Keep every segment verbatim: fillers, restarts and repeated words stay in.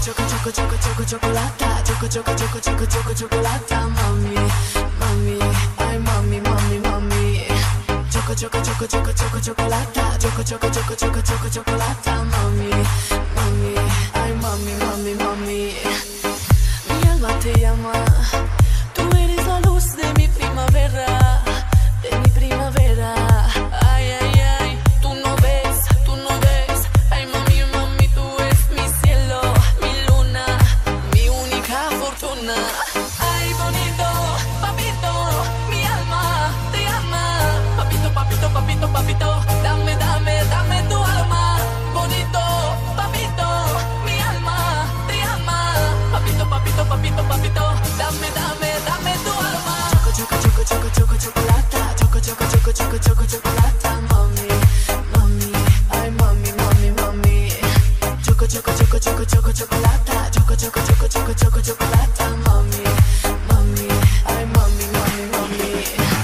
choco, choco, choco, choco, chocolata, choco, choco, choco, choco, choco, chocolata, mami, mami, ay mami, mami, mami. Choco, choco, choco, choco, choco, chocolata, choco, choco, choco, choco, choco, chocolata, mami, mami, ay mami, mami, mami. Mi alma te llama, tú eres la luz de mi primavera, de mi primavera. Ay, ay, ay, tú no ves, tú no ves. Ay, mami, mami, tú eres mi cielo, mi luna, mi única fortuna. Ay, bonito, papito, mi alma te ama. Papito, papito, papito, papito, dame, dame, dame tu alma. Bonito, papito, mi alma te ama. Papito, papito, papito, papito, dame, dame, dame tu alma. Choco, choco, choco, choco, choco, chocolata, choco, choco, choco, choco, choco, chocolata, mami, mami, ay mami, mami, mami. Choco, choco, choco, choco, choco, chocolata, choco, choco, choco, choco, choco, chocolata, mami, mami, ay mami, mami, mami.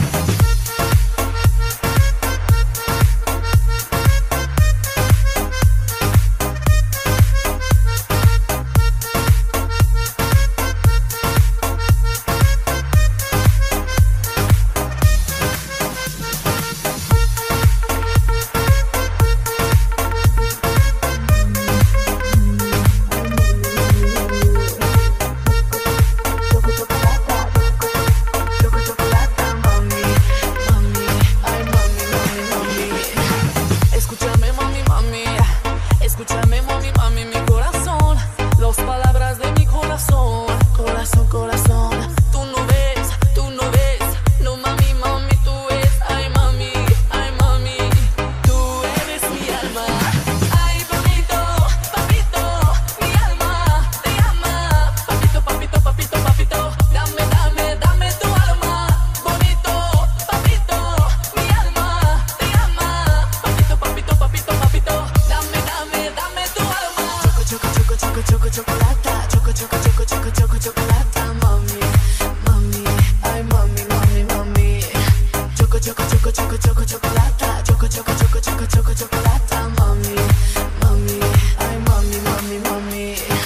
Escúchame, mami, mami, escúchame, mami, mami, mi corazón, las palabras de mi corazón, corazón, corazón. Tú no ves, tú no ves, no, mami, mami, tú eres, ay, mami, ay, mami, tú eres mi alma. Ay, bonito, papito, mi alma te ama. Papito, papito, papito, papito, dame, dame, dame tu alma. Bonito, papito, mi alma te ama. Papito, papito, papito, papito, dame, dame, dame tu alma. Choco, choco, choco, choco, choco, chocolata, choco, choco, choco, choco, choco, chocolata, mami, mami, ay mami, mami, mami. Choco, choco, choco, choco, choco, chocolata, choco, choco, choco, choco, choco, chocolata, mami, mami, ay mami, mami, mami.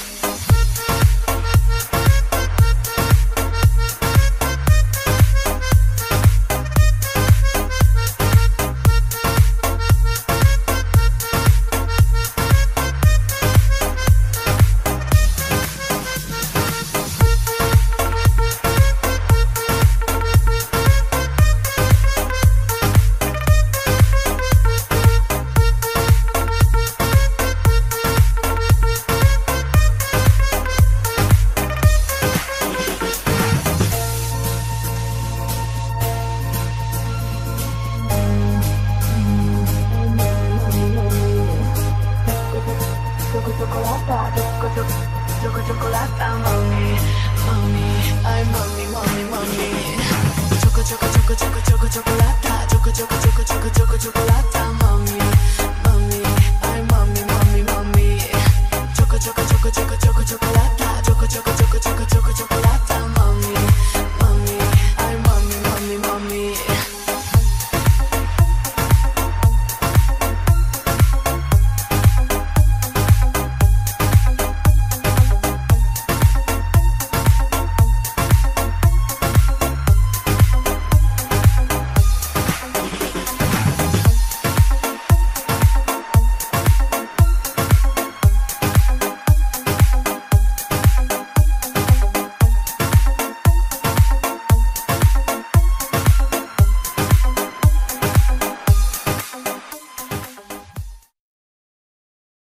Choco, chocolata, choco, choco, choco, chocolata, mami, mami, ay mami, mami, mami. Choco, choco, choco, choco, choco, chocolata, choco, choco, choco, choco, choco, chocolata.